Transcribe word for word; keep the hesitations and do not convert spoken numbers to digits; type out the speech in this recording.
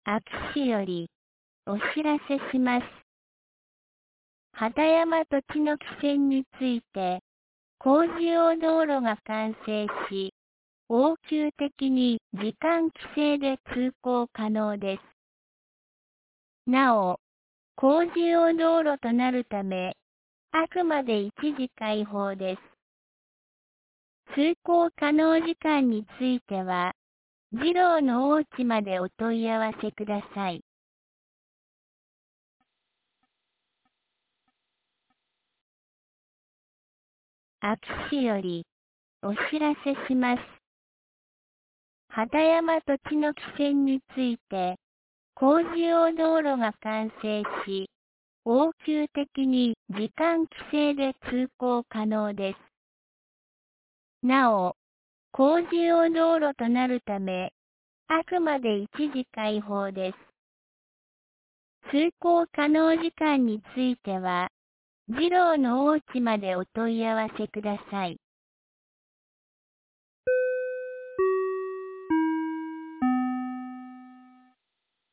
秋市よりお知らせします。畑山土地の汽船について、工事用道路が完成し、応急的に時間規制で通行可能です。なお、工事用道路となるため、あくまで一時開放です。通行可能時間については、次郎の大地までお問い合わせください。秋市よりお知らせします。畑山土地の汽船について、工事用道路が完成し、応急的に時間規制で通行可能です。なお、工事用道路となるため、あくまで一時開放です。通行可能時間については、次郎の大地までお問い合わせください。